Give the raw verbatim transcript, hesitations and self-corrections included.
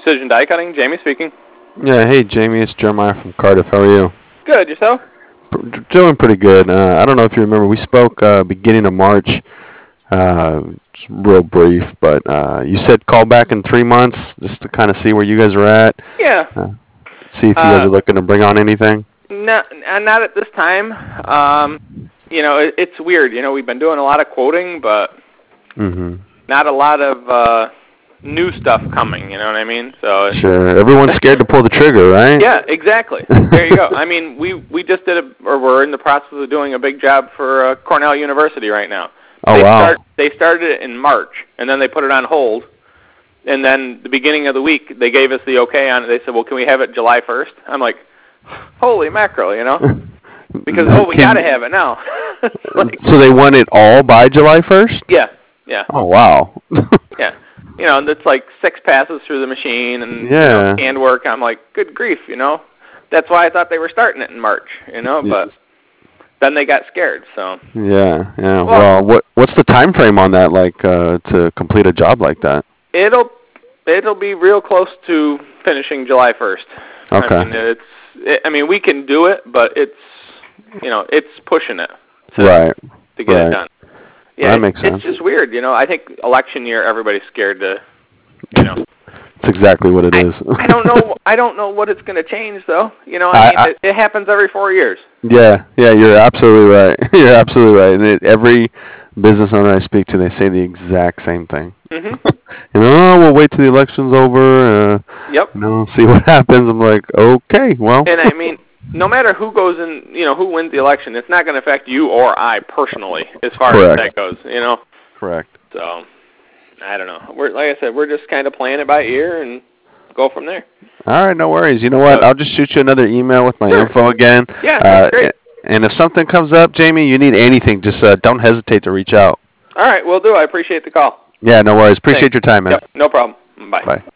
Precision Die Cutting, Jamie speaking. Yeah, hey Jamie, it's Jeremiah from Cardiff. How are you? Good, yourself? P- doing pretty good. Uh, I don't know if you remember, we spoke uh, beginning of March. Uh, it's real brief, but uh, you said call back in three months just to kind of see where you guys are at. Yeah. Uh, see if you uh, guys are looking to bring on anything. Not, not at this time. Um, you know, it, it's weird. You know, we've been doing a lot of quoting, but Mm-hmm. not a lot of uh, new stuff coming. You know what I mean? So Sure. Everyone's scared to pull the trigger, right? Yeah, exactly. There you go. I mean, we we just did a, or we're in the process of doing a big job for uh, Cornell University right now. Oh they wow. Start, they started it in March, and then they put it on hold. And then the beginning of the week, they gave us the okay on it. They said, well, can we have it July first? I'm like, holy mackerel, you know? Because, oh, we got to have it now. Like, so they want it all by July first? Yeah, yeah. Oh, wow. Yeah. You know, and it's like six passes through the machine and Yeah. you know, canned work. I'm like, good grief, you know? That's why I thought they were starting it in March, you know? But then they got scared, so. Yeah, yeah. Well, Well, what what's the time frame on that, like, uh, to complete a job like that? It'll it'll be real close to finishing July first. Okay. I mean, it's it, I mean, we can do it, but it's you know, it's pushing it to, Right. to get right. it done. Well, Yeah, that makes it's sense. just weird, you know. I think election year, everybody's scared to, you know. That's exactly what it I, is. I don't know. I don't know what it's going to change, though. You know, I, I- mean, I- it, it happens every four years. Yeah, yeah, you're absolutely right. You're absolutely right. And it, every business owner I speak to, they say the exact same thing. Mm-hmm. You know, oh, we'll wait till the election's over. Uh, Yep. You know, see what happens. I'm like, okay, well. And I mean, no matter who goes in, you know, who wins the election, it's not going to affect you or I personally, as far Correct. as that goes. You know. Correct. So, I don't know. We're like I said, we're just kind of playing it by ear and go from there. All right, no worries. You know what? So- I'll just shoot you another email with my Sure. info again. Yeah, Uh, that's great. And if something comes up, Jamie, you need anything, just uh, don't hesitate to reach out. All right, will do. I appreciate the call. Yeah, no worries. Appreciate Thanks. your time, man. Yep, no problem. Bye. Bye.